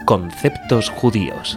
Conceptos judíos.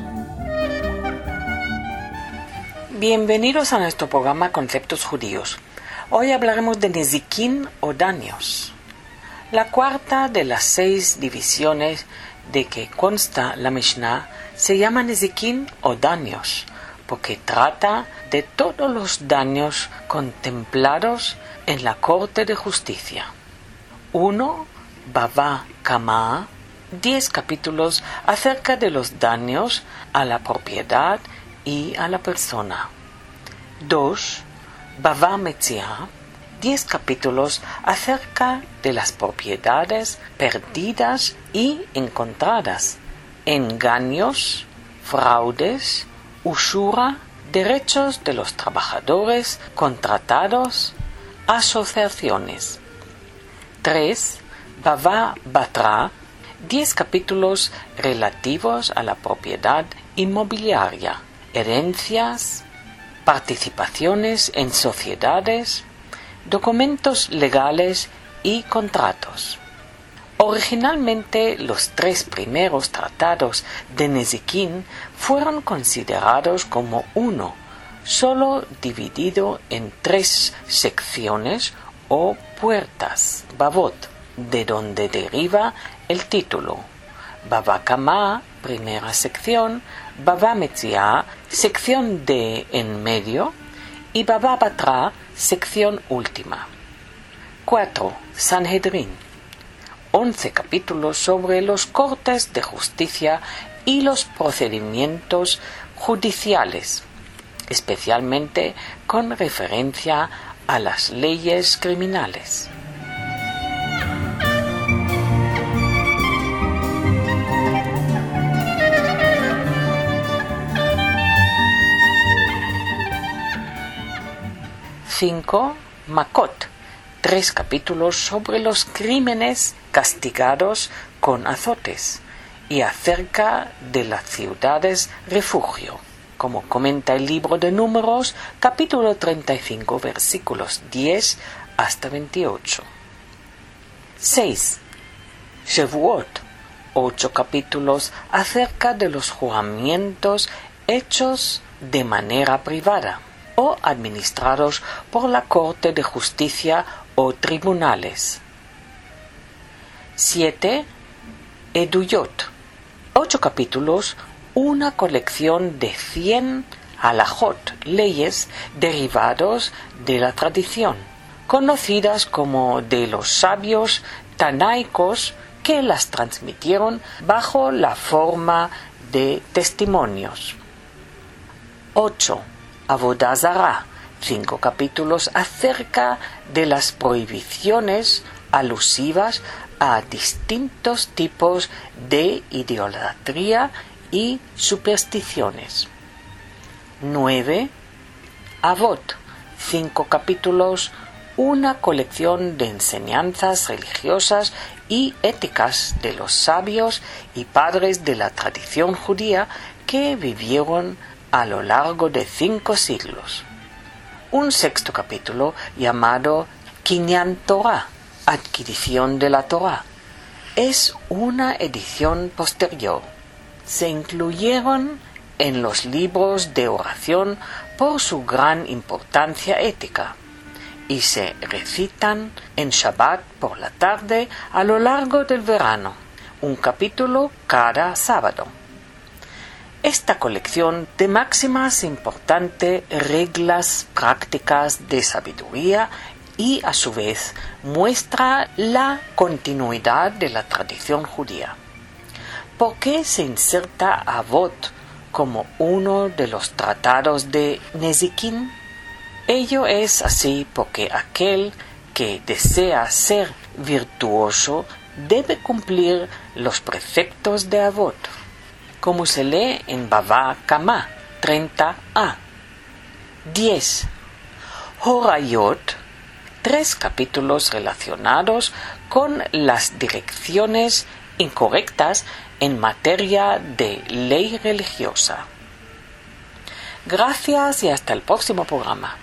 Bienvenidos a nuestro programa Conceptos judíos. Hoy hablaremos de Nezikin o daños. La cuarta de las 6 divisiones de que consta la Mishnah se llama Nezikin o daños, porque trata de todos los daños contemplados en la Corte de Justicia. 1. Bava Kama, 10 capítulos acerca de los daños a la propiedad y a la persona. 2. Bava Metzia, 10 capítulos acerca de las propiedades perdidas y encontradas, engaños, fraudes, usura, derechos de los trabajadores contratados, asociaciones. 3. Bava Batra, 10 capítulos relativos a la propiedad inmobiliaria, herencias, participaciones en sociedades, documentos legales y contratos. Originalmente, los 3 primeros tratados de Nezikin fueron considerados como uno, solo dividido en 3 secciones o puertas, Bavot, de donde deriva el título. Bava Kama, primera sección, Bava Metzia, sección de en medio, y Bava Batra, sección última. 4. Sanhedrin, 11 capítulos sobre los cortes de justicia y los procedimientos judiciales, especialmente con referencia a las leyes criminales. Makot, 3 capítulos sobre los crímenes castigados con azotes y acerca de las ciudades refugio, como comenta el libro de Números, capítulo 35, versículos 10 hasta 28. 6. Shavuot, 8 capítulos acerca de los juramentos hechos de manera privada o administrados por la Corte de Justicia o tribunales. 7. Eduyot, 8 capítulos, una colección de 100 halajot, leyes derivados de la tradición, conocidas como de los sabios tanaicos que las transmitieron bajo la forma de testimonios. 8. Avodah Zarah, 5 capítulos acerca de las prohibiciones alusivas a distintos tipos de idolatría y supersticiones. 9. Avot, 5 capítulos, una colección de enseñanzas religiosas y éticas de los sabios y padres de la tradición judía que vivieron a lo largo de 5 siglos. Un 6º capítulo llamado Kinyan Torah, adquisición de la Torah, es una edición posterior. Se incluyeron en los libros de oración por su gran importancia ética y se recitan en Shabbat por la tarde a lo largo del verano, un capítulo cada sábado. Esta colección de máximas importantes reglas prácticas de sabiduría y a su vez muestra la continuidad de la tradición judía. ¿Por qué se inserta Avot como uno de los tratados de Nezikin? Ello es así porque aquel que desea ser virtuoso debe cumplir los preceptos de Avot, como se lee en Bava Kama 30a. 10. Horayot, 3 capítulos relacionados con las direcciones incorrectas en materia de ley religiosa. Gracias y hasta el próximo programa.